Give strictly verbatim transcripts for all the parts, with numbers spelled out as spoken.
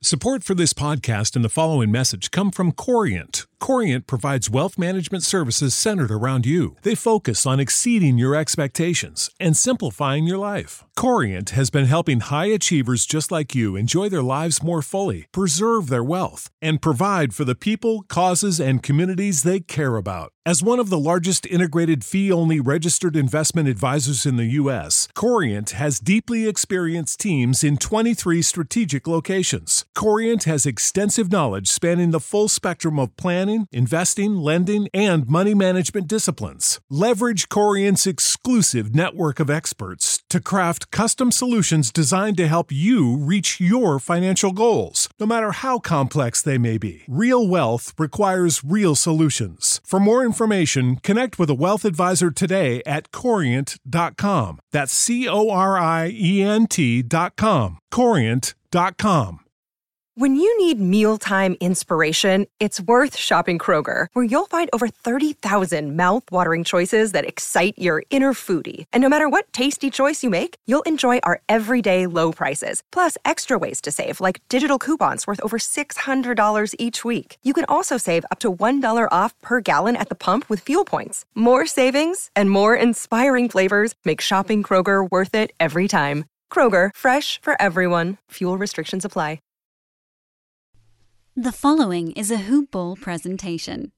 Support for this podcast and the following message come from Corient. Corient provides wealth management services centered around you. They focus on exceeding your expectations and simplifying your life. Corient has been helping high achievers just like you enjoy their lives more fully, preserve their wealth, and provide for the people, causes, and communities they care about. As one of the largest integrated fee-only registered investment advisors in the U S, Corient has deeply experienced teams in twenty-three strategic locations. Corient has extensive knowledge spanning the full spectrum of planning, investing, lending, and money management disciplines. Leverage Corient's exclusive network of experts to craft custom solutions designed to help you reach your financial goals, no matter how complex they may be. Real wealth requires real solutions. For more information, connect with a wealth advisor today at corient dot com. That's C O R I E N T dot com. corient dot com. When you need mealtime inspiration, it's worth shopping Kroger, where you'll find over thirty thousand mouth-watering choices that excite your inner foodie. And no matter what tasty choice you make, you'll enjoy our everyday low prices, plus extra ways to save, like digital coupons worth over six hundred dollars each week. You can also save up to one dollar off per gallon at the pump with fuel points. More savings and more inspiring flavors make shopping Kroger worth it every time. Kroger, fresh for everyone. Fuel restrictions apply. The following is a Hoop Ball presentation.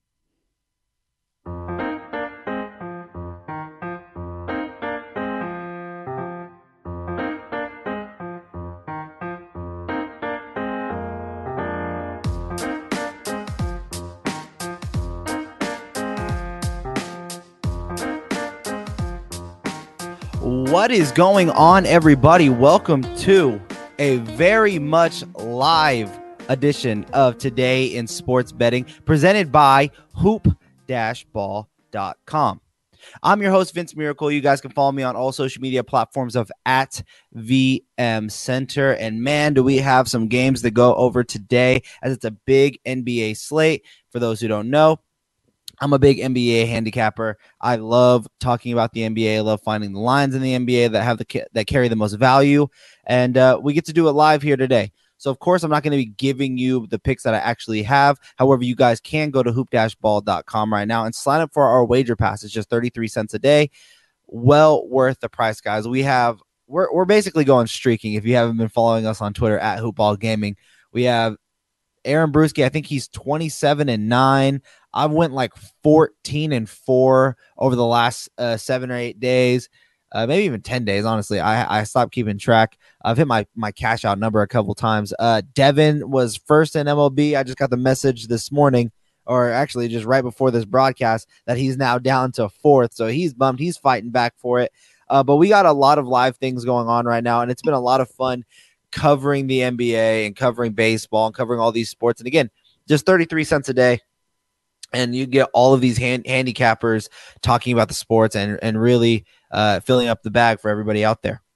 What is going on, everybody? Welcome to a very much live edition of Today in Sports Betting, presented by hoop dash ball dot com. I'm your host, Vince Miracle. You guys can follow me on all social media platforms of at V M Center. And man, do we have some games to go over today, as it's a big N B A slate. For those who don't know, I'm a big N B A handicapper. I love talking about the N B A. I love finding the lines in the N B A that have the that carry the most value, and uh, we get to do it live here today. So, of course, I'm not going to be giving you the picks that I actually have. However, you guys can go to hoop dash ball dot com right now and sign up for our wager pass. It's just thirty-three cents a day. Well worth the price, guys. We have we're we're basically going streaking. If you haven't been following us on Twitter at Hoopball Gaming, we have Aaron Bruski. I think he's twenty-seven and nine. I went like fourteen and four over the last uh, seven or eight days. Uh, maybe even ten days, honestly. I, I stopped keeping track. I've hit my, my cash out number a couple times. Uh, Devin was first in M L B. I just got the message this morning, or actually just right before this broadcast, that he's now down to fourth. So he's bummed. He's fighting back for it. Uh, but we got a lot of live things going on right now, and it's been a lot of fun covering the N B A and covering baseball and covering all these sports. And again, just thirty-three cents a day. And you get all of these hand, handicappers talking about the sports and, and really uh, filling up the bag for everybody out there.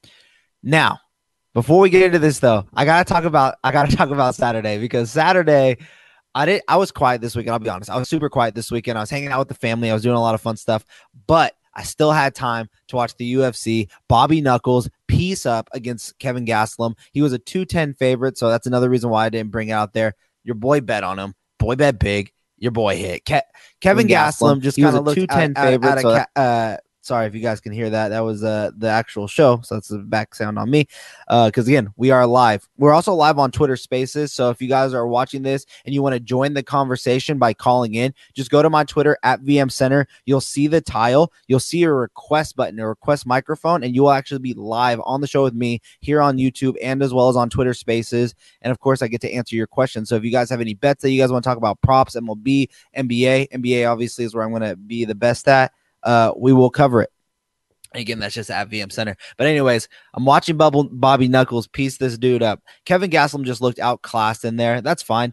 Now, before we get into this, though, I gotta talk about I gotta talk about Saturday, because Saturday I did I was quiet this weekend. I'll be honest, I was super quiet this weekend. I was hanging out with the family. I was doing a lot of fun stuff, but I still had time to watch the U F C. Bobby Knuckles piece up against Kevin Gastelum. He was a two ten favorite, so that's another reason why I didn't bring it out there. Your boy bet on him. Boy bet big. Your boy hit. Ke- Kevin Gastelum just kind of looked two ten at, favorite. At, at so ca- uh, sorry if you guys can hear that. That was uh, the actual show, so that's the back sound on me. Because, uh, again, we are live. We're also live on Twitter Spaces, so if you guys are watching this and you want to join the conversation by calling in, just go to my Twitter, at V M Center. You'll see the tile. You'll see a request button, a request microphone, and you will actually be live on the show with me here on YouTube and as well as on Twitter Spaces. And, of course, I get to answer your questions. So if you guys have any bets that you guys want to talk about, props, M L B, N B A, N B A obviously is where I'm going to be the best at. Uh, we will cover it. Again, that's just at V M Center. But anyways, I'm watching Bubble, Bobby Knuckles piece this dude up. Kevin Gastelum just looked outclassed in there. That's fine.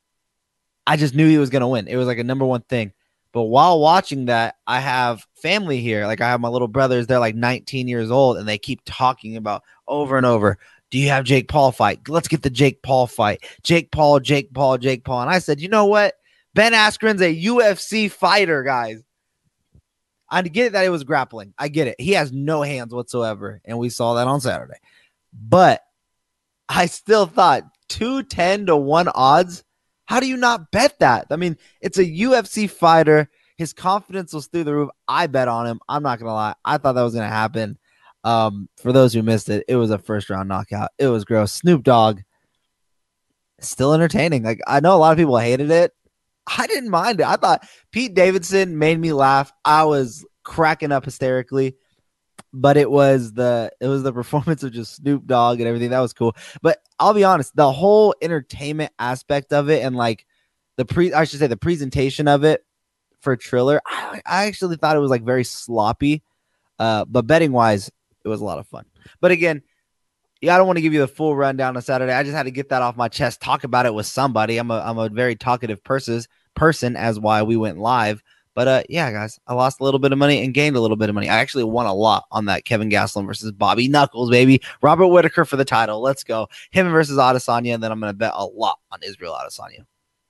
I just knew he was going to win. It was like a number one thing. But while watching that, I have family here. Like I have my little brothers. They're like nineteen years old, and they keep talking about over and over, do you have Jake Paul fight? Let's get the Jake Paul fight. Jake Paul, Jake Paul, Jake Paul. And I said, you know what? Ben Askren's a U F C fighter, guys. I get it that it was grappling. I get it. He has no hands whatsoever, and we saw that on Saturday. But I still thought two ten to one odds. How do you not bet that? I mean, it's a U F C fighter. His confidence was through the roof. I bet on him. I'm not going to lie. I thought that was going to happen. Um, for those who missed it, it was a first round knockout. It was gross. Snoop Dogg, still entertaining. Like, I know a lot of people hated it. I didn't mind it. I thought Pete Davidson made me laugh. I was cracking up hysterically, but it was the it was the performance of just Snoop Dogg and everything. That was cool. But I'll be honest, the whole entertainment aspect of it and like the pre I should say the presentation of it for Triller, I, I actually thought it was like very sloppy. Uh, but betting wise, it was a lot of fun. But again, yeah, I don't want to give you the full rundown on Saturday. I just had to get that off my chest, talk about it with somebody. I'm a I'm a very talkative person, person as why we went live. But uh, yeah, guys, I lost a little bit of money and gained a little bit of money. I actually won a lot on that Kevin Gastelum versus Bobby Knuckles, baby. Robert Whitaker for the title. Let's go. Him versus Adesanya, and then I'm going to bet a lot on Israel Adesanya.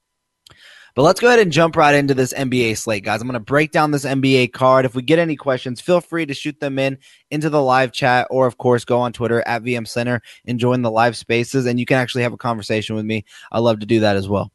But let's go ahead and jump right into this N B A slate, guys. I'm going to break down this N B A card. If we get any questions, feel free to shoot them in into the live chat or, of course, go on Twitter at V M Center and join the live spaces, and you can actually have a conversation with me. I love to do that as well.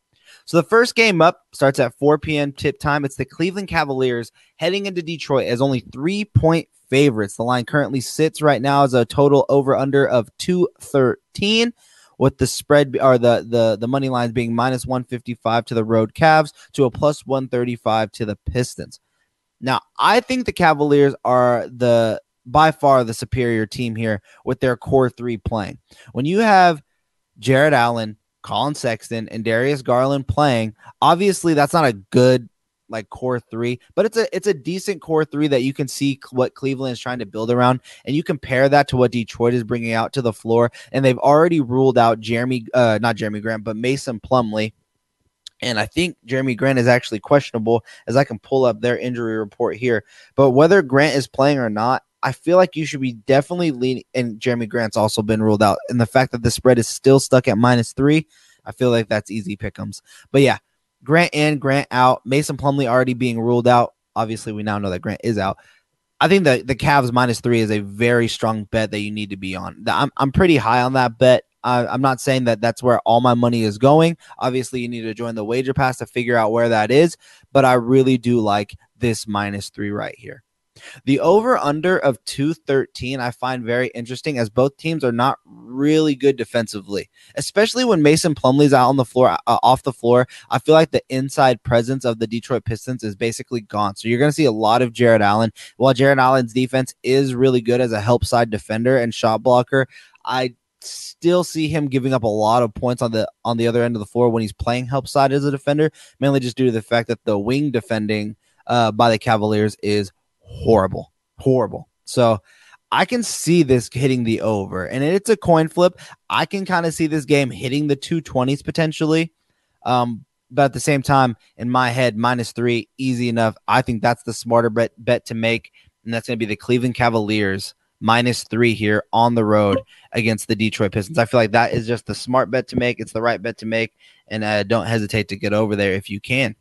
So the first game up starts at four p.m. tip time. It's the Cleveland Cavaliers heading into Detroit as only three-point favorites. The line currently sits right now as a total over-under of two thirteen. With the spread or the the the money lines being minus one fifty-five to the road Cavs to a plus one thirty-five to the Pistons. Now, I think the Cavaliers are the by far the superior team here with their core three playing. When you have Jared Allen, Colin Sexton, and Darius Garland playing, obviously that's not a good like core three, but it's a it's a decent core three that you can see what Cleveland is trying to build around, and you compare that to what Detroit is bringing out to the floor, and they've already ruled out Jeremy, uh, not Jeremy Grant, but Mason Plumlee, and I think Jeremy Grant is actually questionable, as I can pull up their injury report here. But whether Grant is playing or not, I feel like you should be definitely leaning, and Jeremy Grant's also been ruled out, and the fact that the spread is still stuck at minus three, I feel like that's easy pick'ems. But yeah. Grant in, Grant out. Mason Plumlee already being ruled out. Obviously, we now know that Grant is out. I think that the Cavs minus three is a very strong bet that you need to be on. I'm I'm pretty high on that bet. Uh, I'm not saying that that's where all my money is going. Obviously, you need to join the Wager Pass to figure out where that is. But I really do like this minus three right here. The over-under of two thirteen I find very interesting, as both teams are not really good defensively, especially when Mason Plumlee's out on the floor, uh, off the floor. I feel like the inside presence of the Detroit Pistons is basically gone. So you're going to see a lot of Jared Allen. While Jared Allen's defense is really good as a help side defender and shot blocker, I still see him giving up a lot of points on the on the other end of the floor when he's playing help side as a defender, mainly just due to the fact that the wing defending uh, by the Cavaliers is horrible, horrible. So I can see this hitting the over, and it's a coin flip. I can kind of see this game hitting the two twenties potentially. Um, but at the same time, in my head, minus three, easy enough. I think that's the smarter bet, bet to make, and that's going to be the Cleveland Cavaliers minus three here on the road against the Detroit Pistons. I feel like that is just the smart bet to make. It's the right bet to make, and uh, don't hesitate to get over there if you can.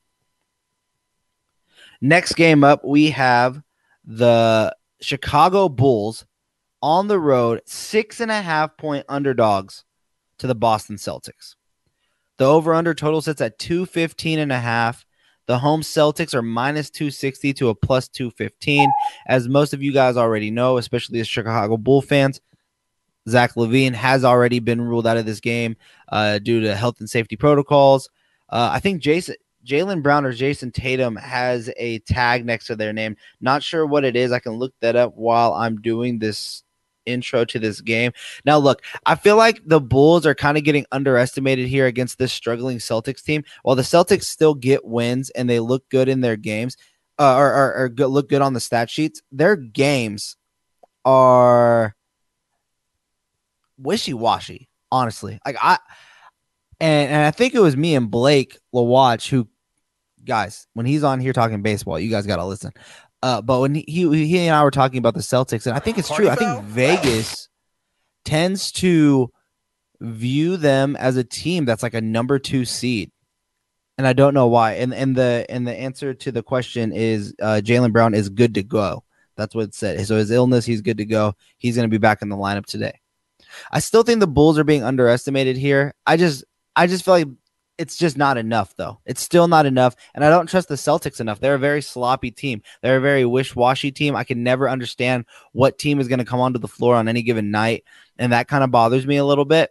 Next game up, we have the Chicago Bulls on the road, six and a half point underdogs to the Boston Celtics. The over-under total sits at two fifteen and a half. The home Celtics are minus two sixty to a plus two fifteen. As most of you guys already know, especially as Chicago Bull fans, Zach LaVine has already been ruled out of this game uh, due to health and safety protocols. Uh, I think Jason Jaylen Brown or Jason Tatum has a tag next to their name. Not sure what it is. I can look that up while I'm doing this intro to this game. Now, look, I feel like the Bulls are kind of getting underestimated here against this struggling Celtics team. While the Celtics still get wins and they look good in their games, uh, or, or, or good, look good on the stat sheets, their games are wishy-washy, honestly. Like I, and, and I think it was me and Blake LaWatch who, guys, when he's on here talking baseball, you guys got to listen. Uh, but when he, he he and I were talking about the Celtics, and I think it's true. I think Vegas tends to view them as a team that's like a number two seed, and I don't know why. And and the and the answer to the question is uh, Jaylen Brown is good to go. That's what it said. So his illness, he's good to go. He's going to be back in the lineup today. I still think the Bulls are being underestimated here. I just I just feel like it's just not enough, though. It's still not enough, and I don't trust the Celtics enough. They're a very sloppy team. They're a very wish-washy team. I can never understand what team is going to come onto the floor on any given night, and that kind of bothers me a little bit.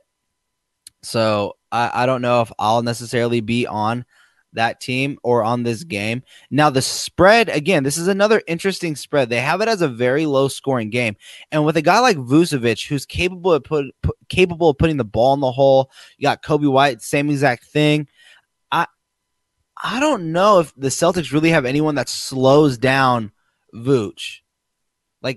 So I, I don't know if I'll necessarily be on that team or on this game. Now, the spread, again, this is another interesting spread. They have it as a very low-scoring game, and with a guy like Vucevic, who's capable of put, put capable of putting the ball in the hole, you got Kobe White, same exact thing. I I don't know if the Celtics really have anyone that slows down Vooch. Like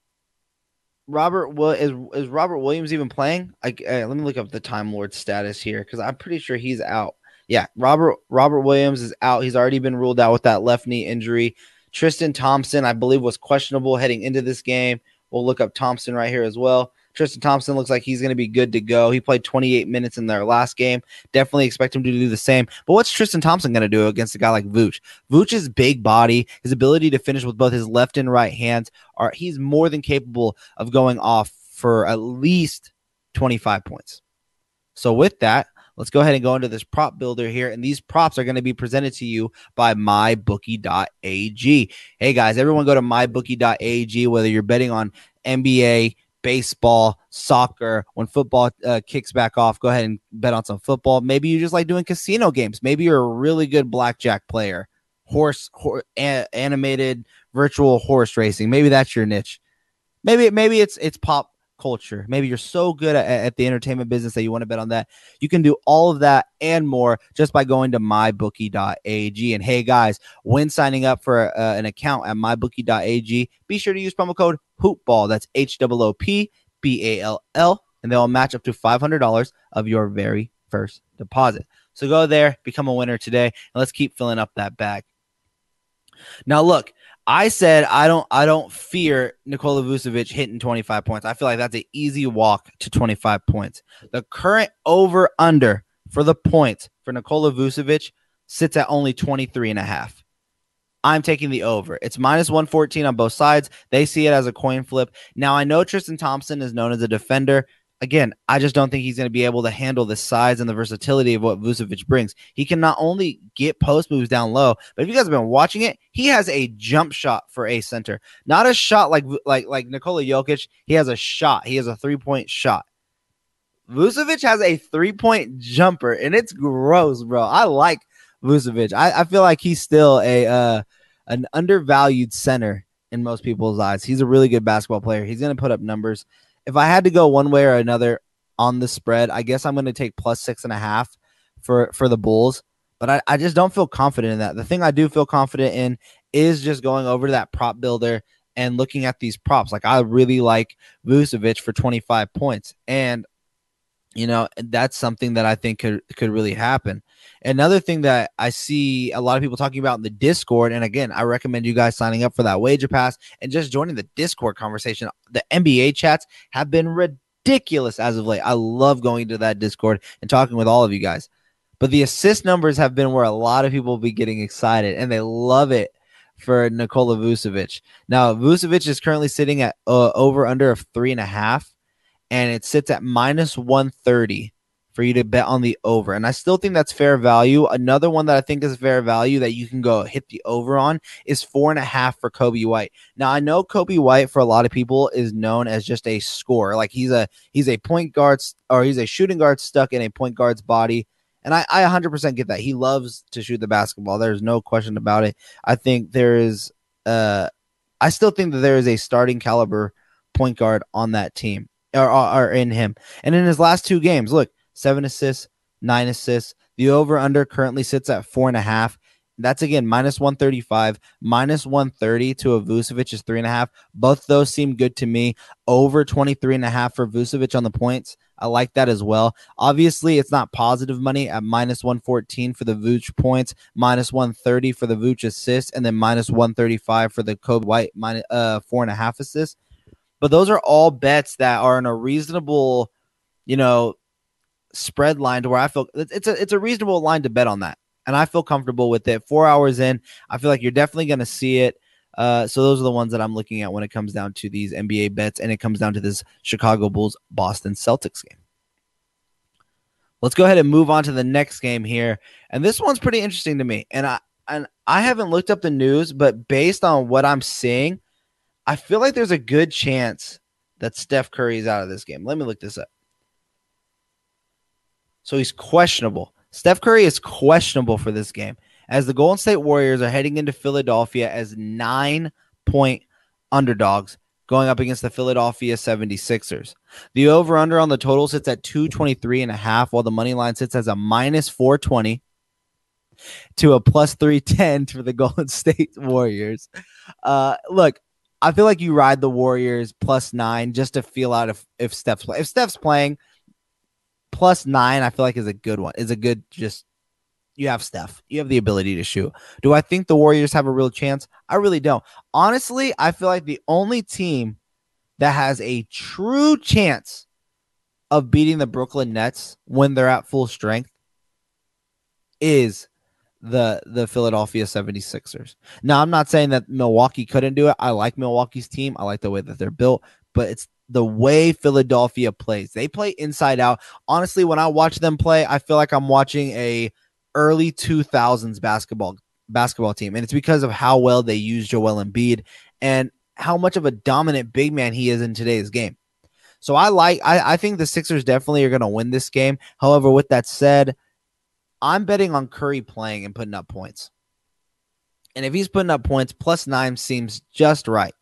Robert, is is Robert Williams even playing? I, uh, let me look up the Time Lord status here because I'm pretty sure he's out. Yeah, Robert Robert Williams is out. He's already been ruled out with that left knee injury. Tristan Thompson, I believe, was questionable heading into this game. We'll look up Thompson right here as well. Tristan Thompson looks like he's going to be good to go. He played twenty-eight minutes in their last game. Definitely expect him to do the same. But what's Tristan Thompson going to do against a guy like Vooch? Vooch's big body, his ability to finish with both his left and right hands, are he's more than capable of going off for at least twenty-five points. So with that, let's go ahead and go into this prop builder here. And these props are going to be presented to you by my bookie dot a g. Hey, guys, everyone go to my bookie dot a g, whether you're betting on N B A, baseball, soccer. When football uh, kicks back off, go ahead and bet on some football. Maybe you just like doing casino games. Maybe you're a really good blackjack player. Horse, horse a- animated virtual horse racing. Maybe that's your niche. Maybe maybe it's it's pop culture. Maybe you're so good at, at the entertainment business that you want to bet on that. You can do all of that and more just by going to my bookie dot a g. And hey, guys, when signing up for uh, an account at my bookie dot a g, be sure to use promo code HOOPBALL. That's H O O P B A L L, and they'll match up to five hundred dollars of your very first deposit. So go there, become a winner today, and let's keep filling up that bag. Now, look, I said I don't I don't fear Nikola Vucevic hitting twenty-five points. I feel like that's an easy walk to twenty-five points. The current over-under for the points for Nikola Vucevic sits at only twenty-three and a half. I'm taking the over. It's minus one fourteen on both sides. They see it as a coin flip. Now, I know Tristan Thompson is known as a defender. Again, I just don't think he's going to be able to handle the size and the versatility of what Vucevic brings. He can not only get post moves down low, but if you guys have been watching it, he has a jump shot for a center. Not a shot like like like Nikola Jokic. He has a shot. He has a three-point shot. Vucevic has a three-point jumper, and it's gross, bro. I like Vucevic. I, I feel like he's still a uh, an undervalued center in most people's eyes. He's a really good basketball player. He's going to put up numbers. If I had to go one way or another on the spread, I guess I'm going to take plus six and a half for, for the Bulls, but I, I just don't feel confident in that. The thing I do feel confident in is just going over to that prop builder and looking at these props. Like, I really like Vucevic for twenty-five points, and you know, that's something that I think could could really happen. Another thing that I see a lot of people talking about in the Discord, and again, I recommend you guys signing up for that wager pass and just joining the Discord conversation. The N B A chats have been ridiculous as of late. I love going to that Discord and talking with all of you guys. But the assist numbers have been where a lot of people will be getting excited, and they love it for Nikola Vucevic. Now, Vucevic is currently sitting at uh, over under of three and a half, and it sits at minus one thirty for you to bet on the over. And I still think that's fair value. Another one that I think is fair value that you can go hit the over on is four and a half for Kobe White. Now, I know Kobe White for a lot of people is known as just a scorer. Like he's a he's a point guard, or he's a shooting guard stuck in a point guard's body. And I, I one hundred percent get that. He loves to shoot the basketball. There's no question about it. I think there is uh I still think that there is a starting caliber point guard on that team, or, or in him. And in his last two games, look, seven assists, nine assists. The over-under currently sits at four and a half. That's, again, minus one thirty-five. Minus one thirty to a Vucevic is three and a half. Both those seem good to me. Over twenty-three and a half for Vucevic on the points. I like that as well. Obviously, it's not positive money at minus one fourteen for the Vooch points, minus one thirty for the Vooch assists, and then minus one thirty-five for the Kobe White minus, uh, four and a half assists. But those are all bets that are in a reasonable, you know, spread line to where I feel it's a it's a reasonable line to bet on that, and I feel comfortable with it. Four hours in, I feel like you're definitely going to see it. Uh, so those are the ones that I'm looking at when it comes down to these N B A bets, and it comes down to this Chicago Bulls Boston Celtics game. Let's go ahead and move on to the next game here. And this one's pretty interesting to me. And I and I haven't looked up the news, but based on what I'm seeing, I feel like there's a good chance that Steph Curry is out of this game. Let me look this up. So he's questionable. Steph Curry is questionable for this game, as the Golden State Warriors are heading into Philadelphia as nine-point underdogs going up against the Philadelphia seventy-sixers. The over-under on the total sits at two twenty-three and a half, while the money line sits as a minus four twenty to a plus three ten for the Golden State Warriors. Uh, look, I feel like you ride the Warriors plus nine just to feel out if, if Steph's play. If Steph's playing, plus nine, I feel like is a good one. Is a good just you have Steph. You have the ability to shoot. Do I think the Warriors have a real chance? I really don't. Honestly, I feel like the only team that has a true chance of beating the Brooklyn Nets when they're at full strength is the the Philadelphia seventy-sixers. Now, I'm not saying that Milwaukee couldn't do it. I like Milwaukee's team. I like the way that they're built, but it's the way Philadelphia plays. They play inside out. Honestly, when I watch them play, I feel like I'm watching a early two thousands basketball basketball team, and it's because of how well they use Joel Embiid and how much of a dominant big man he is in today's game. So I like I, I think the Sixers definitely are going to win this game. However, with that said, I'm betting on Curry playing and putting up points. And if he's putting up points, plus nine seems just right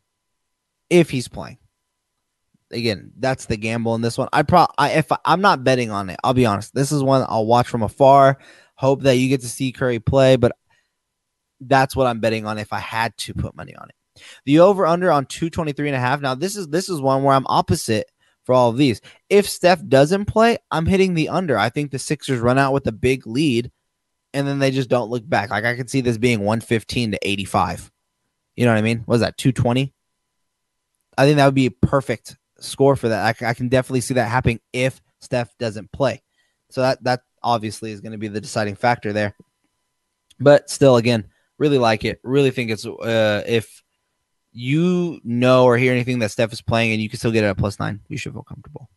if he's playing. Again, that's the gamble in this one. I pro I, if I, I'm not betting on it, I'll be honest. This is one I'll watch from afar. Hope that you get to see Curry play, but that's what I'm betting on if I had to put money on it. The over-under on two twenty-three and a half. Now, this is this is one where I'm opposite for all of these. If Steph doesn't play, I'm hitting the under. I think the Sixers run out with a big lead, and then they just don't look back. Like, I could see this being one fifteen to eighty-five. You know what I mean? What is that, two twenty? I think that would be a perfect score for that. I, I can definitely see that happening if Steph doesn't play. So that that obviously is going to be the deciding factor there. But still, again, really like it. Really think it's uh, if you know or hear anything that Steph is playing and you can still get it at plus nine, you should feel comfortable.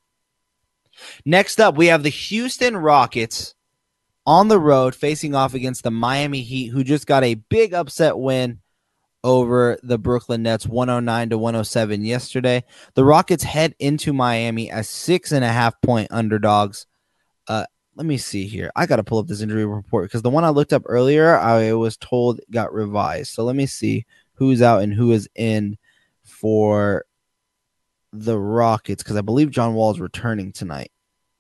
Next up, we have the Houston Rockets on the road facing off against the Miami Heat, who just got a big upset win over the Brooklyn Nets, one oh nine to one oh seven yesterday. The Rockets head into Miami as six and a half point underdogs. Uh, let me see here. I got to pull up this injury report because the one I looked up earlier, I was told got revised. So let me see who's out and who is in for the Rockets, because I believe John Wall is returning tonight.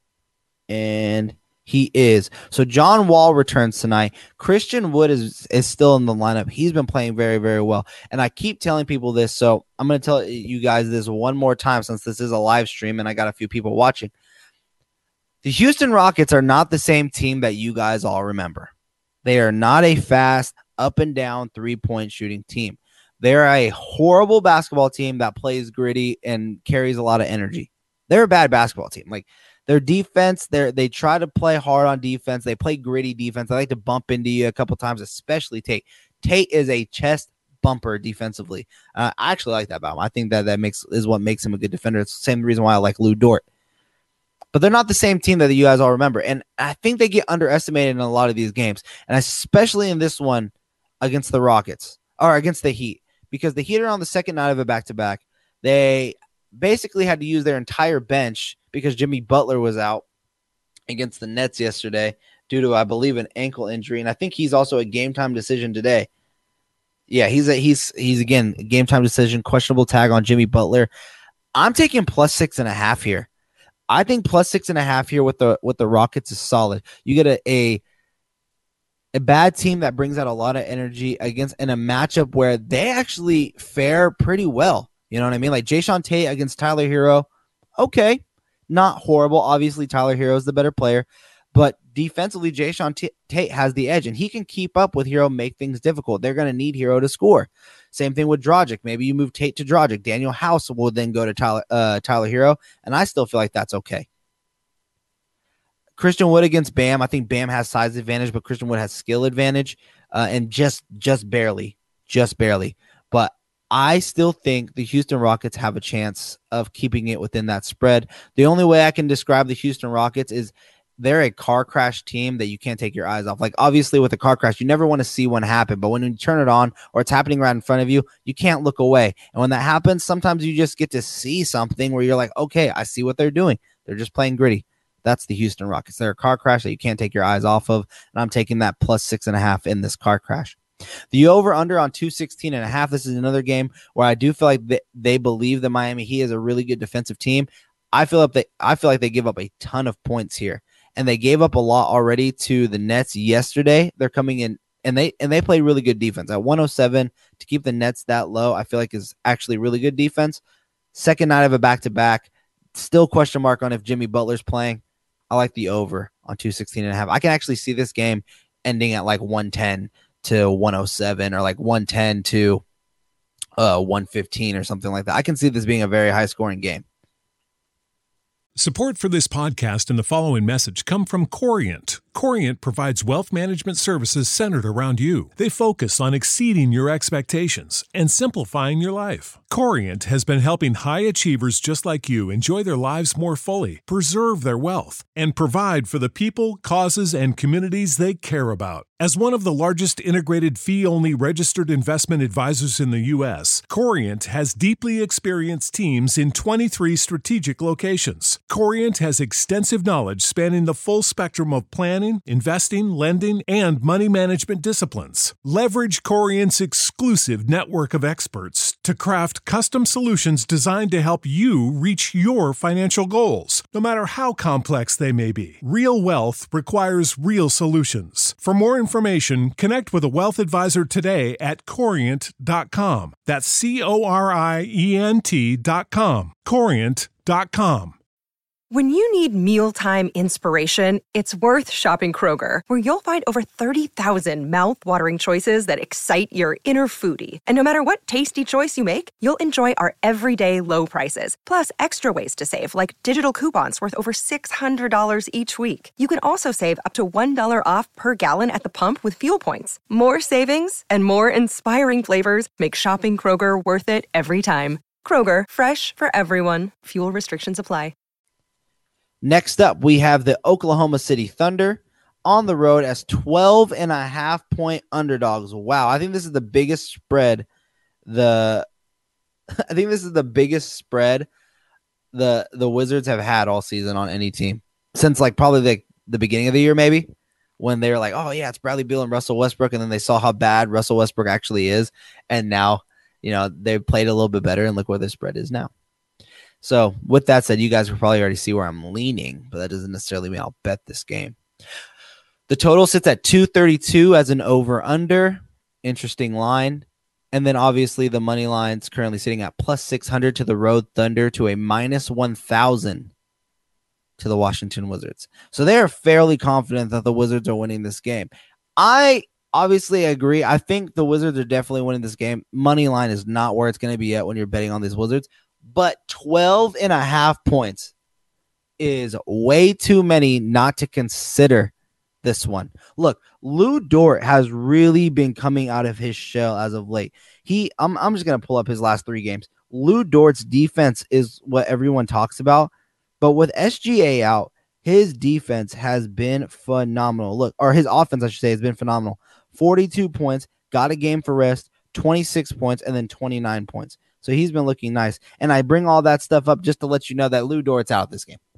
And he is. So John Wall returns tonight. Christian Wood is, is still in the lineup. He's been playing very, very well. And I keep telling people this, so I'm going to tell you guys this one more time since this is a live stream and I got a few people watching. The Houston Rockets are not the same team that you guys all remember. They are not a fast, up and down three-point shooting team. They're a horrible basketball team that plays gritty and carries a lot of energy. They're a bad basketball team. Like, their defense, they they try to play hard on defense. They play gritty defense. They like to bump into you a couple times, especially Tate. Tate is a chest bumper defensively. Uh, I actually like that about him. I think that that makes is what makes him a good defender. It's the same reason why I like Lou Dort. But they're not the same team that you guys all remember. And I think they get underestimated in a lot of these games, and especially in this one against the Rockets or against the Heat, because the Heat are on the second night of a back-to-back. They basically had to use their entire bench because Jimmy Butler was out against the Nets yesterday due to, I believe, an ankle injury. And I think he's also a game-time decision today. Yeah, he's, a, he's, he's again, a game-time decision, questionable tag on Jimmy Butler. I'm taking plus six and a half here. I think plus six and a half here with the with the Rockets is solid. You get a, a, a bad team that brings out a lot of energy against in a matchup where they actually fare pretty well. You know what I mean? Like Jae'Sean Tate against Tyler Hero. Okay. Not horrible. Obviously, Tyler Hero is the better player. But defensively, Jae'Sean T- Tate has the edge, and he can keep up with Hero, make things difficult. They're going to need Hero to score. Same thing with Dragic. Maybe you move Tate to Dragic. Daniel House will then go to Tyler, uh, Tyler Hero, and I still feel like that's okay. Christian Wood against Bam. I think Bam has size advantage, but Christian Wood has skill advantage, uh, and just just barely. just barely. But I still think the Houston Rockets have a chance of keeping it within that spread. The only way I can describe the Houston Rockets is they're a car crash team that you can't take your eyes off. Like, obviously, with a car crash, you never want to see one happen. But when you turn it on or it's happening right in front of you, you can't look away. And when that happens, sometimes you just get to see something where you're like, okay, I see what they're doing. They're just playing gritty. That's the Houston Rockets. They're a car crash that you can't take your eyes off of. And I'm taking that plus six and a half in this car crash. The over-under on two sixteen and a half. This is another game where I do feel like they, they believe that Miami Heat is a really good defensive team. I feel like they, I feel like they give up a ton of points here, and they gave up a lot already to the Nets yesterday. They're coming in, and they and they play really good defense at one oh seven to keep the Nets that low. I feel like is actually really good defense. Second night of a back-to-back. Still question mark on if Jimmy Butler's playing. I like the over on two sixteen and a half. I can actually see this game ending at like one ten to one oh seven or like one ten to uh, one fifteen or something like that. I can see this being a very high scoring game. Support for this podcast and the following message come from Corient. Corient provides wealth management services centered around you. They focus on exceeding your expectations and simplifying your life. Corient has been helping high achievers just like you enjoy their lives more fully, preserve their wealth, and provide for the people, causes, and communities they care about. As one of the largest integrated fee-only registered investment advisors in the U S, Corient has deeply experienced teams in twenty-three strategic locations. Corient has extensive knowledge spanning the full spectrum of planning, investing, lending, and money management disciplines. Leverage Corient's exclusive network of experts to craft custom solutions designed to help you reach your financial goals, no matter how complex they may be. Real wealth requires real solutions. For more information, connect with a wealth advisor today at corient dot com. That's C O R I E N T dot com. corient dot com. When you need mealtime inspiration, it's worth shopping Kroger, where you'll find over thirty thousand mouth-watering choices that excite your inner foodie. And no matter what tasty choice you make, you'll enjoy our everyday low prices, plus extra ways to save, like digital coupons worth over six hundred dollars each week. You can also save up to one dollar off per gallon at the pump with fuel points. More savings and more inspiring flavors make shopping Kroger worth it every time. Kroger, fresh for everyone. Fuel restrictions apply. Next up, we have the Oklahoma City Thunder on the road as twelve and a half point underdogs. Wow, I think this is the biggest spread. The I think this is the biggest spread the the Wizards have had all season on any team since like probably the, the beginning of the year, maybe when they were like, oh yeah, it's Bradley Beal and Russell Westbrook, and then they saw how bad Russell Westbrook actually is, and now you know they've played a little bit better, and look where the spread is now. So with that said, you guys will probably already see where I'm leaning, but that doesn't necessarily mean I'll bet this game. The total sits at two thirty-two as an over-under. Interesting line. And then obviously the money line's currently sitting at plus six hundred to the Road Thunder to a minus one thousand to the Washington Wizards. So they are fairly confident that the Wizards are winning this game. I obviously agree. I think the Wizards are definitely winning this game. Money line is not where it's going to be at when you're betting on these Wizards. But twelve and a half points is way too many not to consider this one. Look, Lou Dort has really been coming out of his shell as of late. He, I'm, I'm just going to pull up his last three games. Lou Dort's defense is what everyone talks about. But with S G A out, his defense has been phenomenal. Look, or his offense, I should say, has been phenomenal. forty-two points, got a game for rest, twenty-six points, and then twenty-nine points. So he's been looking nice. And I bring all that stuff up just to let you know that Lou Dort's out this game.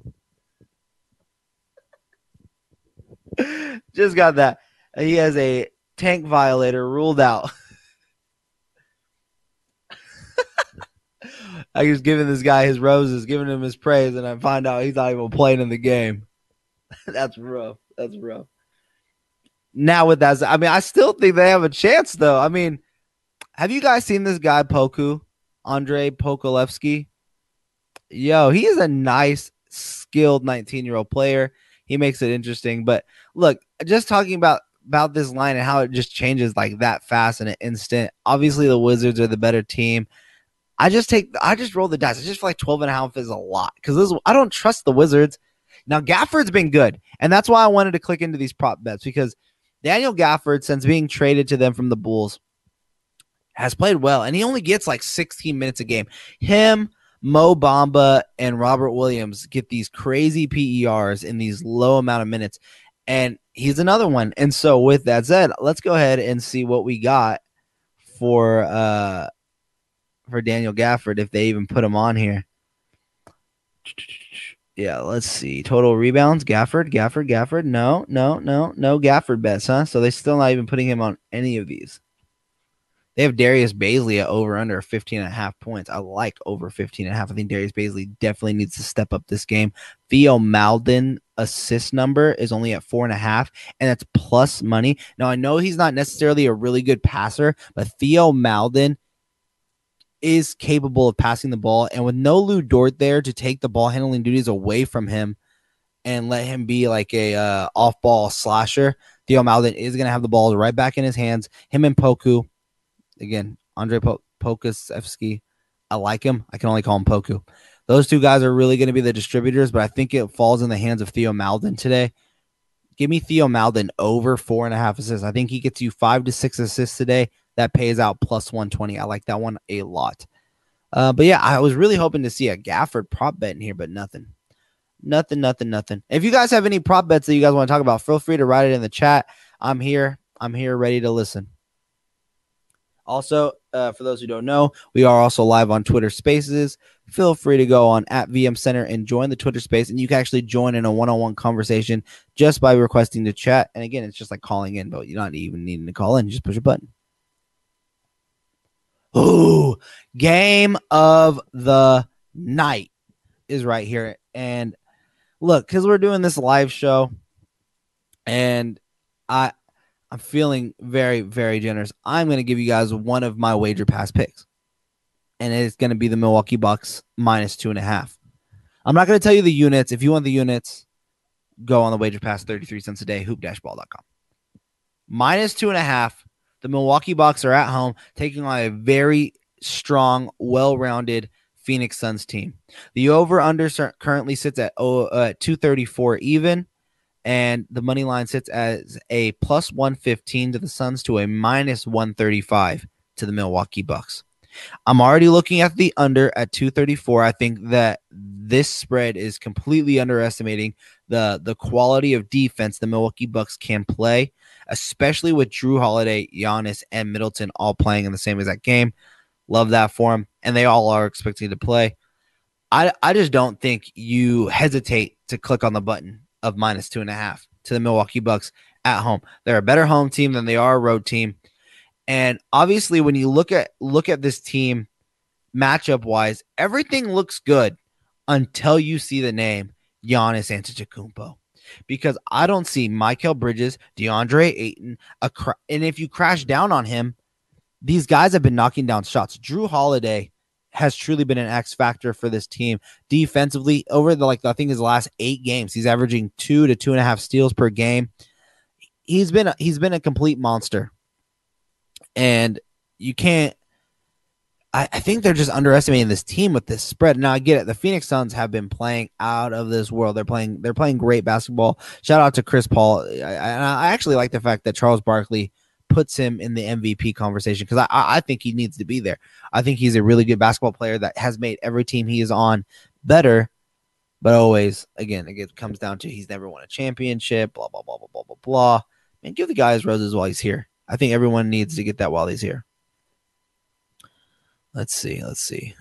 Just got that. He has a tank violator ruled out. I was giving this guy his roses, giving him his praise, and I find out he's not even playing in the game. That's rough. That's rough. Now with that, I mean, I still think they have a chance, though. I mean, have you guys seen this guy, Poku? Andre Pokulevsky? Yo, he is a nice, skilled nineteen-year-old player. He makes it interesting. But look, just talking about, about this line and how it just changes like that fast in an instant. Obviously, the Wizards are the better team. I just take, I just roll the dice. I just feel like twelve and a half is a lot because I don't trust the Wizards. Now, Gafford's been good, and that's why I wanted to click into these prop bets because Daniel Gafford, since being traded to them from the Bulls, has played well, and he only gets like sixteen minutes a game. Him, Mo Bamba, and Robert Williams get these crazy P E Rs in these low amount of minutes, and he's another one. And so with that said, let's go ahead and see what we got for uh for Daniel Gafford, if they even put him on here. Yeah, let's see. Total rebounds, Gafford, Gafford, Gafford. No, no, no, no Gafford bets, huh? So they're still not even putting him on any of these. They have Darius Bazley at over under fifteen and a half points. I like over fifteen and a half. I think Darius Bazley definitely needs to step up this game. Theo Maledon assist number is only at four and a half, and that's plus money. Now, I know he's not necessarily a really good passer, but Theo Maledon is capable of passing the ball, and with no Lou Dort there to take the ball handling duties away from him and let him be like a uh, off-ball slasher, Theo Maledon is going to have the ball right back in his hands. Him and Poku. Again, Andre po- Pokusevski, I like him. I can only call him Poku. Those two guys are really going to be the distributors, but I think it falls in the hands of Theo Maledon today. Give me Theo Maledon over four and a half assists. I think he gets you five to six assists today. That pays out plus one twenty. I like that one a lot. Uh, but yeah, I was really hoping to see a Gafford prop bet in here, but nothing. Nothing, nothing, nothing. If you guys have any prop bets that you guys want to talk about, feel free to write it in the chat. I'm here. I'm here ready to listen. Also, uh, for those who don't know, we are also live on Twitter Spaces. Feel free to go on at V M Center and join the Twitter Space, and you can actually join in a one-on-one conversation just by requesting to chat. And again, it's just like calling in, but you're not even needing to call in. Just push a button. Ooh, game of the night is right here. And look, because we're doing this live show, and I... I'm feeling very, very generous. I'm going to give you guys one of my wager pass picks, and it's going to be the Milwaukee Bucks minus two and a half. I'm not going to tell you the units. If you want the units, go on the wager pass, thirty-three cents a day, hoop dash ball dot com. Minus two and a half. The Milwaukee Bucks are at home taking on a very strong, well-rounded Phoenix Suns team. The over-under currently sits at uh, two thirty-four even. And the money line sits as a plus one fifteen to the Suns to a minus one thirty-five to the Milwaukee Bucks. I'm already looking at the under at two thirty-four. I think that this spread is completely underestimating the, the quality of defense the Milwaukee Bucks can play, especially with Jrue Holiday, Giannis, and Middleton all playing in the same exact game. Love that for them, and they all are expected to play. I, I just don't think you hesitate to click on the button of minus two and a half to the Milwaukee Bucks at home. They're a better home team than they are a road team. And obviously when you look at look at this team matchup wise, everything looks good until you see the name Giannis Antetokounmpo. Because I don't see Mikal Bridges, DeAndre Ayton, a cr- and if you crash down on him, these guys have been knocking down shots. Jrue Holiday has truly been an X factor for this team defensively over the, like, I think his last eight games, he's averaging two to two and a half steals per game. He's been, a, he's been a complete monster, and you can't, I, I think they're just underestimating this team with this spread. Now I get it. The Phoenix Suns have been playing out of this world. They're playing, they're playing great basketball. Shout out to Chris Paul. I, I, I actually like the fact that Charles Barkley puts him in the M V P conversation, because I, I think he needs to be there. I think he's a really good basketball player that has made every team he is on better. But always, again, it comes down to he's never won a championship, blah, blah, blah, blah, blah, blah, blah. Man, give the guy his roses while he's here. I think everyone needs to get that while he's here. Let's see. Let's see.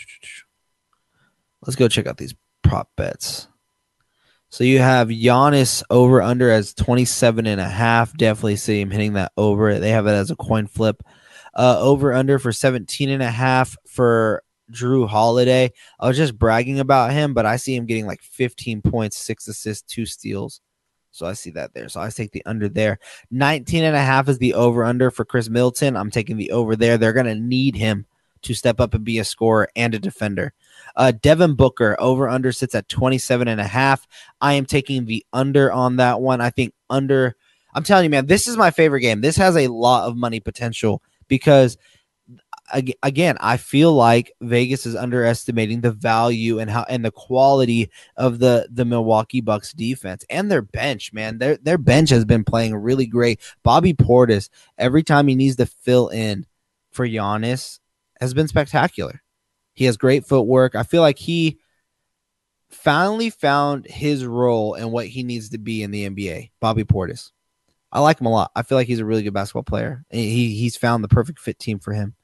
Let's go check out these prop bets. So you have Giannis over under as twenty-seven and a half. Definitely see him hitting that over. They have it as a coin flip. Uh, over under for seventeen and a half for Jrue Holiday. I was just bragging about him, but I see him getting like fifteen points, six assists, two steals. So I see that there. So I take the under there. nineteen and a half is the over under for Chris Middleton. I'm taking the over there. They're going to need him to step up and be a scorer and a defender. Uh, Devin Booker over under sits at twenty-seven and a half. I am taking the under on that one. I think under, I'm telling you, man, this is my favorite game. This has a lot of money potential because, again, I feel like Vegas is underestimating the value and how and the quality of the the Milwaukee Bucks defense and their bench, man. Their their bench has been playing really great. Bobby Portis, every time he needs to fill in, for Giannis has been spectacular. He has great footwork. I feel like he finally found his role and what he needs to be in the N B A. Bobby Portis. I like him a lot. I feel like he's a really good basketball player. He he's found the perfect fit team for him.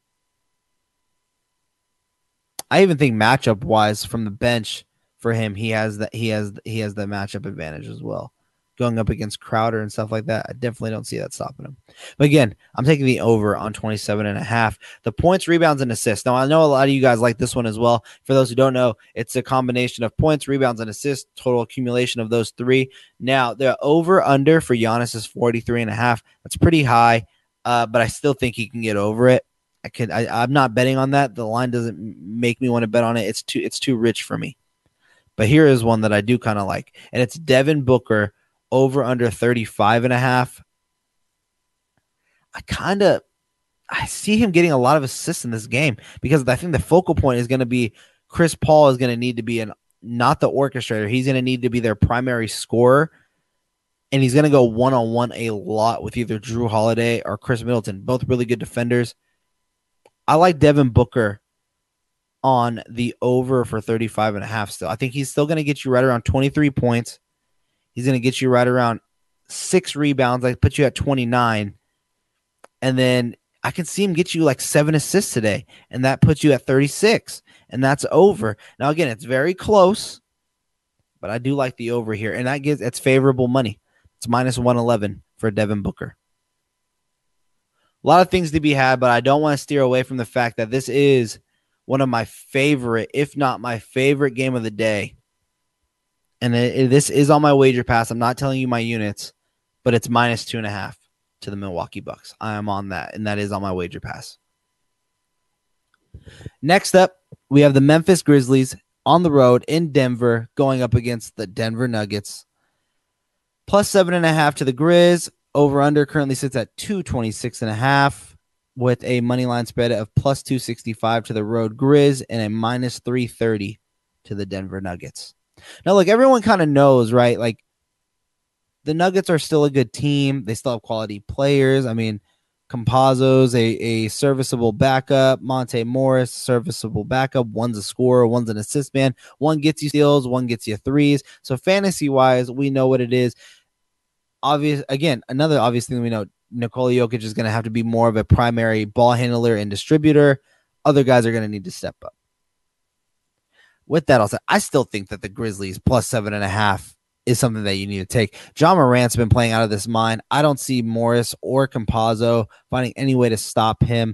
I even think matchup wise from the bench for him, he has that he has he has the matchup advantage as well. Going up against Crowder and stuff like that, I definitely don't see that stopping him. But again, I'm taking the over on twenty-seven and a half. The points, rebounds, and assists. Now, I know a lot of you guys like this one as well. For those who don't know, it's a combination of points, rebounds, and assists, total accumulation of those three. Now, the over-under for Giannis is forty-three and a half. That's pretty high, uh, but I still think he can get over it. I could. I, I'm not betting on that. The line doesn't make me want to bet on it. It's too. It's too rich for me. But here is one that I do kind of like, and it's Devin Booker over under thirty-five and a half. I kind of, I see him getting a lot of assists in this game because I think the focal point is going to be Chris Paul is going to need to be an, not the orchestrator. He's going to need to be their primary scorer. And he's going to go one-on-one a lot with either Drew Holiday or Chris Middleton, both really good defenders. I like Devin Booker on the over for thirty-five and a half still. I think he's still going to get you right around twenty-three points. He's going to get you right around six rebounds. I put you at twenty-nine. And then I can see him get you like seven assists today. And that puts you at thirty-six. And that's over. Now, again, it's very close. But I do like the over here. And that gives it's favorable money. It's minus one eleven for Devin Booker. A lot of things to be had, but I don't want to steer away from the fact that this is one of my favorite, if not my favorite game of the day. And it, it, this is on my wager pass. I'm not telling you my units, but it's minus two and a half to the Milwaukee Bucks. I am on that, and that is on my wager pass. Next up, we have the Memphis Grizzlies on the road in Denver going up against the Denver Nuggets. Plus seven and a half to the Grizz. Over-under currently sits at two twenty-six and a half with a money line spread of plus two sixty-five to the road Grizz and a minus three thirty to the Denver Nuggets. Now, look, everyone kind of knows, right? Like, the Nuggets are still a good team. They still have quality players. I mean, Campazzo's a, a serviceable backup. Monte Morris, serviceable backup. One's a scorer. One's an assist man. One gets you steals. One gets you threes. So fantasy-wise, we know what it is. Obvious Again, another obvious thing we know, Nikola Jokic is going to have to be more of a primary ball handler and distributor. Other guys are going to need to step up. With that, I'll say I still think that the Grizzlies plus seven and a half is something that you need to take. John Morant's been playing out of this mind. I don't see Morris or Campazzo finding any way to stop him.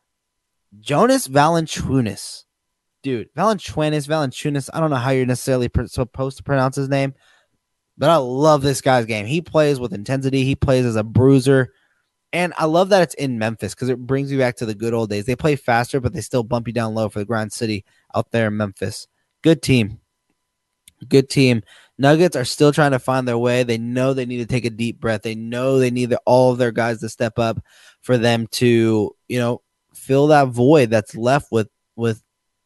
Jonas Valanciunas. Dude, Valanciunas, Valanciunas, I don't know how you're necessarily pr- supposed to pronounce his name, but I love this guy's game. He plays with intensity. He plays as a bruiser. And I love that it's in Memphis because it brings you back to the good old days. They play faster, but they still bump you down low for the Grind City out there in Memphis. Good team. Good team. Nuggets are still trying to find their way. They know they need to take a deep breath. They know they need all of their guys to step up for them to, you know, fill that void that's left with, with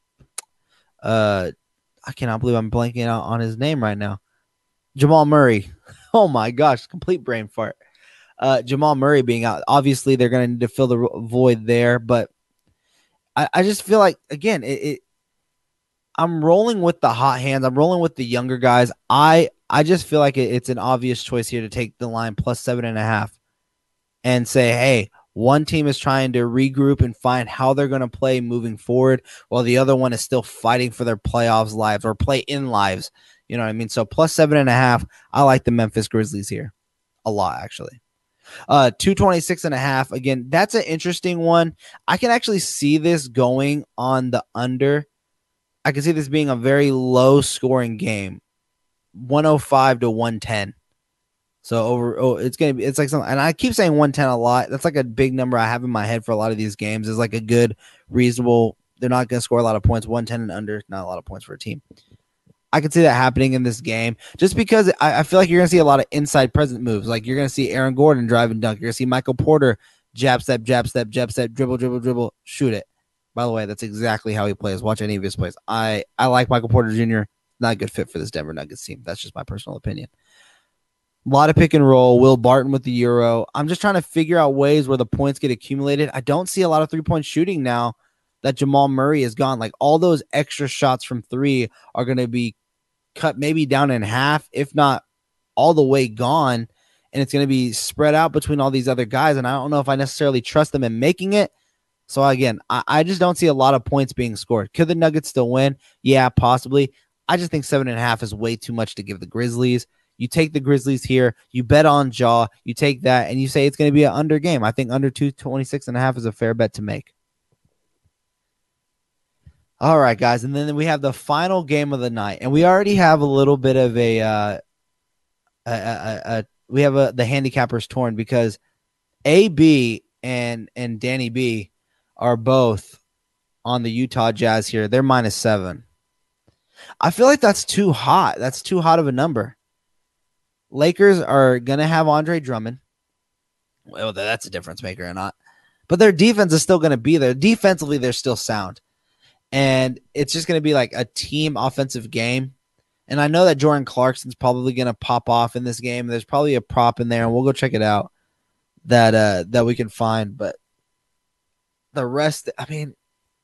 uh, I cannot believe I'm blanking out on his name right now. Jamal Murray. Oh my gosh, complete brain fart. Uh, Jamal Murray being out. Obviously, they're going to need to fill the void there, but I, I just feel like, again, it, it I'm rolling with the hot hands. I'm rolling with the younger guys. I I just feel like it, it's an obvious choice here to take the line plus seven and a half and say, hey, one team is trying to regroup and find how they're going to play moving forward, while the other one is still fighting for their playoffs lives or play in lives. You know what I mean? So plus seven and a half. I like the Memphis Grizzlies here a lot, actually. Uh, two twenty-six and a half. Again, that's an interesting one. I can actually see this going on the under. I can see this being a very low scoring game, one oh five to one ten. So over, oh, it's gonna be, it's like something, and I keep saying one ten a lot. That's like a big number I have in my head for a lot of these games. Is like a good, reasonable. They're not gonna score a lot of points. one ten and under, not a lot of points for a team. I could see that happening in this game, just because I, I feel like you're gonna see a lot of inside present moves. Like you're gonna see Aaron Gordon drive and dunk. You're gonna see Michael Porter jab step, jab step, jab step, dribble, dribble, dribble, shoot it. By the way, that's exactly how he plays. Watch any of his plays. I, I like Michael Porter Junior Not a good fit for this Denver Nuggets team. That's just my personal opinion. A lot of pick and roll. Will Barton with the Euro. I'm just trying to figure out ways where the points get accumulated. I don't see a lot of three-point shooting now that Jamal Murray is gone. Like, all those extra shots from three are going to be cut maybe down in half, if not all the way gone. And it's going to be spread out between all these other guys. And I don't know if I necessarily trust them in making it. So again, I, I just don't see a lot of points being scored. Could the Nuggets still win? Yeah, possibly. I just think seven and a half is way too much to give the Grizzlies. You take the Grizzlies here, you bet on Jaw, you take that, and you say it's going to be an under game. I think under two twenty-six and a half is a fair bet to make. All right, guys, and then we have the final game of the night, and we already have a little bit of a, uh, a, a, a we have a, the handicappers torn because A B and and Danny B are both on the Utah Jazz here. They're minus seven. I feel like that's too hot. That's too hot of a number. Lakers are going to have Andre Drummond. Well, that's a difference maker or not. But their defense is still going to be there. Defensively, they're still sound. And it's just going to be like a team offensive game. And I know that Jordan Clarkson's probably going to pop off in this game. There's probably a prop in there, and we'll go check it out that uh, that we can find. But the rest, I mean,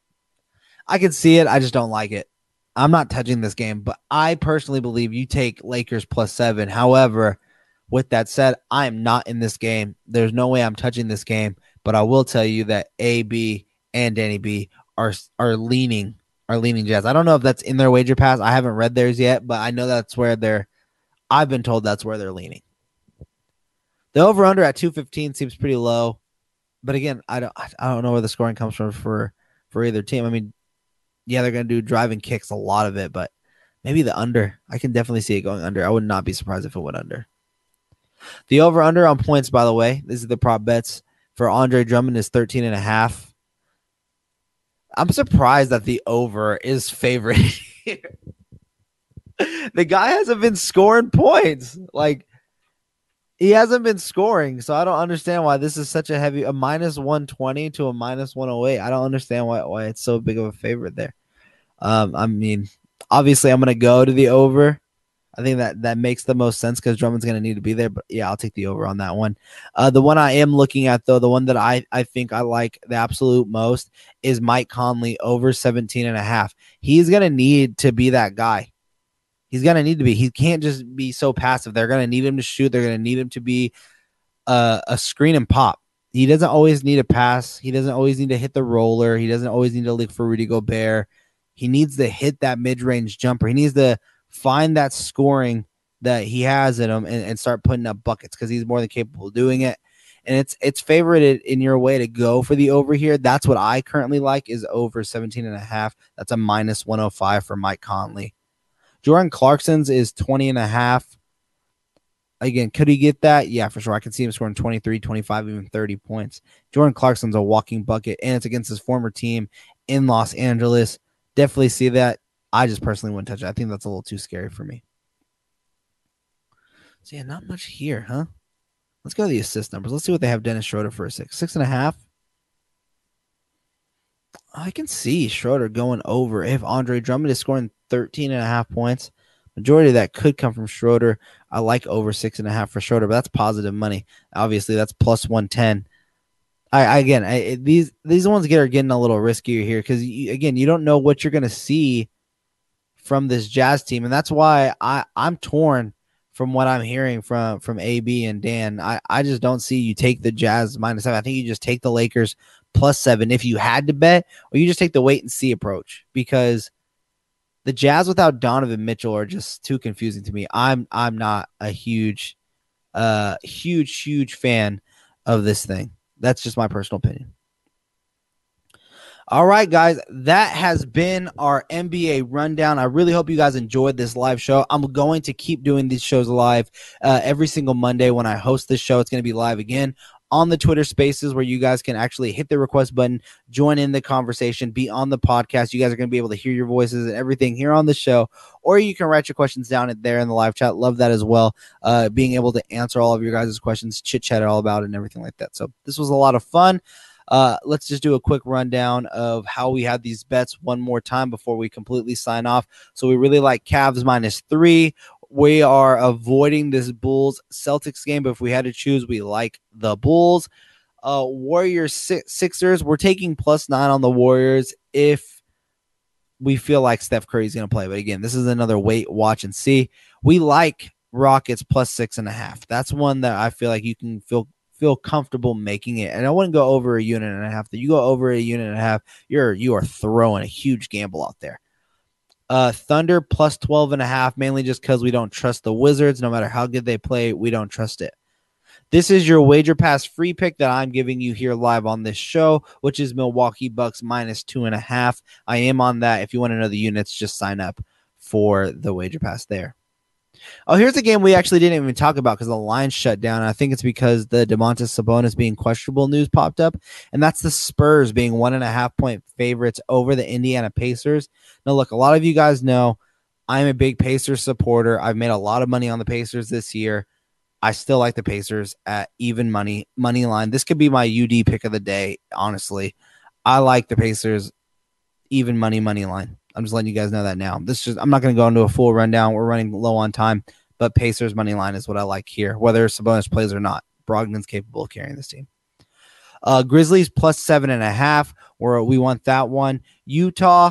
I can see it. I just don't like it. I'm not touching this game, but I personally believe you take Lakers plus seven. However, with that said, I am not in this game. There's no way I'm touching this game, but I will tell you that A B and Danny B are are leaning are leaning Jazz. I don't know if that's in their wager pass. I haven't read theirs yet, but I know that's where they're I've been told that's where they're leaning. The over under at two fifteen seems pretty low, but again, I don't I don't know where the scoring comes from for for either team. I mean, yeah, they're going to do driving kicks, a lot of it, but maybe the under. I can definitely see it going under. I would not be surprised if it went under. The over-under on points, by the way, this is the prop bets for Andre Drummond is thirteen and a half. I'm surprised that the over is favored here. The guy hasn't been scoring points. Like, he hasn't been scoring, so I don't understand why this is such a heavy, a minus one twenty to a minus one oh eight. I don't understand why why it's so big of a favorite there. Um, I mean, obviously, I'm going to go to the over. I think that, that makes the most sense because Drummond's going to need to be there. But, yeah, I'll take the over on that one. Uh, the one I am looking at, though, the one that I, I think I like the absolute most is Mike Conley over seventeen and a half. He's going to need to be that guy. He's going to need to be. He can't just be so passive. They're going to need him to shoot. They're going to need him to be uh, a screen and pop. He doesn't always need a pass. He doesn't always need to hit the roller. He doesn't always need to look for Rudy Gobert. He needs to hit that mid-range jumper. He needs to find that scoring that he has in him and, and start putting up buckets because he's more than capable of doing it. And it's it's favorited in your way to go for the over here. That's what I currently like is over seventeen and a half. That's a minus one oh five for Mike Conley. Jordan Clarkson's is twenty and a half. Again, could he get that? Yeah, for sure. I can see him scoring twenty-three, twenty-five, even thirty points. Jordan Clarkson's a walking bucket, and it's against his former team in Los Angeles. Definitely see that. I just personally wouldn't touch it. I think that's a little too scary for me. So, yeah, not much here, huh? Let's go to the assist numbers. Let's see what they have Dennis Schroeder for a six. Six and a half. I can see Schroeder going over if Andre Drummond is scoring thirteen and a half points. Majority of that could come from Schroeder. I like over six and a half for Schroeder, but that's positive money. Obviously, that's plus one ten. I, I again, I, these these ones get are getting a little riskier here because again, you don't know what you're going to see from this Jazz team, and that's why I I'm torn from what I'm hearing from from A B and Dan. I I just don't see you take the Jazz minus seven. I think you just take the Lakers plus seven if you had to bet, or you just take the wait and see approach because the Jazz without Donovan Mitchell are just too confusing to me. I'm I'm not a huge, uh, huge huge fan of this thing. That's just my personal opinion. All right, guys, that has been our N B A rundown. I really hope you guys enjoyed this live show. I'm going to keep doing these shows live uh, every single Monday when I host this show. It's going to be live again on the Twitter Spaces where you guys can actually hit the request button, join in the conversation, be on the podcast. You guys are going to be able to hear your voices and everything here on the show, or you can write your questions down there in the live chat. Love that as well. Uh, being able to answer all of your guys' questions, chit chat all about it and everything like that. So this was a lot of fun. Uh, let's just do a quick rundown of how we had these bets one more time before we completely sign off. So we really like Cavs minus three We are avoiding this Bulls-Celtics game, but if we had to choose, we like the Bulls. Uh, Warriors Sixers, we're taking plus nine on the Warriors if we feel like Steph Curry's going to play. But again, this is another wait, watch, and see. We like Rockets plus six and a half. That's one that I feel like you can feel feel comfortable making it. And I wouldn't go over a unit and a half. That you go over a unit and a half, you're you are throwing a huge gamble out there. Uh, Thunder plus twelve and a half, mainly just because we don't trust the Wizards. No matter how good they play, we don't trust it. This is your Wager Pass free pick that I'm giving you here live on this show, which is Milwaukee Bucks minus two and a half. I am on that. If you want to know the units, just sign up for the Wager Pass there. Oh, here's a game we actually didn't even talk about because the line shut down. I think it's because the Domantas Sabonis being questionable news popped up, and that's the Spurs being one and a half point favorites over the Indiana Pacers. Now, look, a lot of you guys know I'm a big Pacers supporter. I've made a lot of money on the Pacers this year. I still like the Pacers at even money, money line. This could be my U D pick of the day, honestly. I like the Pacers even money, money line. I'm just letting you guys know that now. This just I'm not going to go into a full rundown. We're running low on time, but Pacers money line is what I like here, whether Sabonis plays or not. Brogdon's capable of carrying this team. Uh, Grizzlies plus seven and a half, where we want that one. Utah,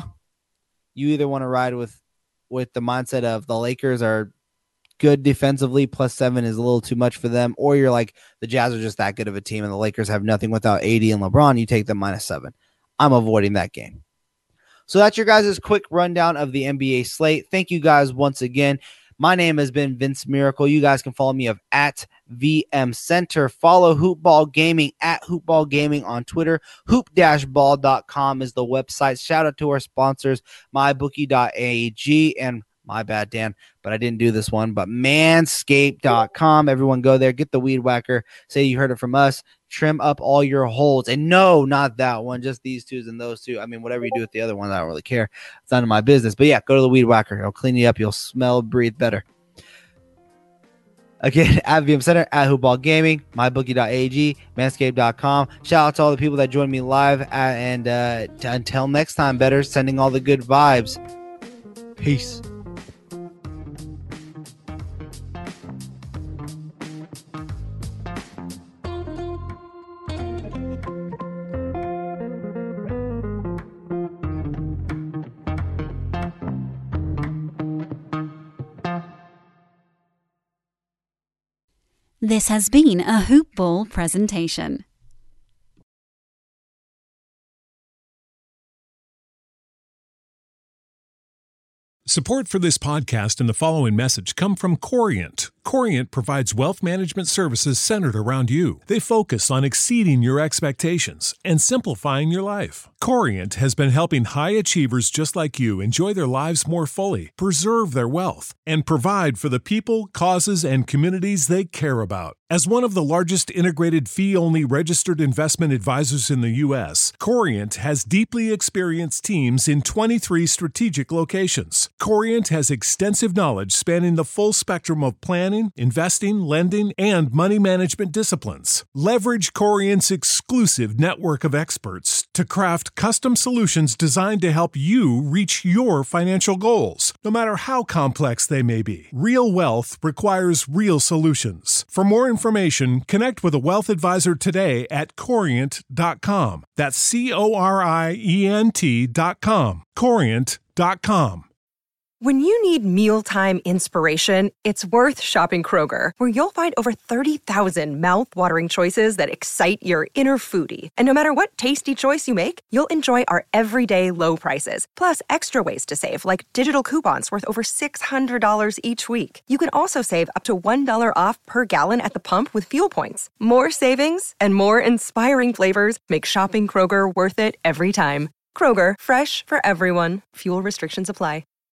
you either want to ride with with the mindset of the Lakers are good defensively, plus seven is a little too much for them, or you're like the Jazz are just that good of a team and the Lakers have nothing without A D and LeBron, you take them minus seven. I'm avoiding that game. So that's your guys' quick rundown of the N B A slate. Thank you guys once again. My name has been Vince Miracle. You guys can follow me of at V M Center. Follow Hoopball Gaming at Hoopball Gaming on Twitter. hoop dash ball dot com is the website. Shout out to our sponsors, my bookie dot a g and my bad, Dan, but I didn't do this one, but manscaped dot com. Everyone go there, get the weed whacker, say you heard it from us, trim up all your holes. And no, not that one, just these twos and those two. I mean, whatever you do with the other one, I don't really care. It's none of my business. But yeah, go to the weed whacker. It'll clean you up. You'll smell, breathe better. Again, at V M Center, at Hoopball Gaming, my bookie dot a g, manscaped dot com. Shout out to all the people that joined me live. At, and uh, t- until next time, better, sending all the good vibes. Peace. This has been a Hoop Ball presentation. Support for this podcast and the following message come from Corient. Corient provides wealth management services centered around you. They focus on exceeding your expectations and simplifying your life. Corient has been helping high achievers just like you enjoy their lives more fully, preserve their wealth, and provide for the people, causes, and communities they care about. As one of the largest integrated fee-only registered investment advisors in the U S, Corient has deeply experienced teams in twenty-three strategic locations. Corient has extensive knowledge spanning the full spectrum of planning, investing, lending, and money management disciplines. Leverage Corient's exclusive network of experts to craft custom solutions designed to help you reach your financial goals, no matter how complex they may be. Real wealth requires real solutions. For more information, connect with a wealth advisor today at corient dot com. That's C O R I E N T dot com. corient dot com. When you need mealtime inspiration, it's worth shopping Kroger, where you'll find over thirty thousand mouth-watering choices that excite your inner foodie. And no matter what tasty choice you make, you'll enjoy our everyday low prices, plus extra ways to save, like digital coupons worth over six hundred dollars each week. You can also save up to one dollar off per gallon at the pump with fuel points. More savings and more inspiring flavors make shopping Kroger worth it every time. Kroger, fresh for everyone. Fuel restrictions apply.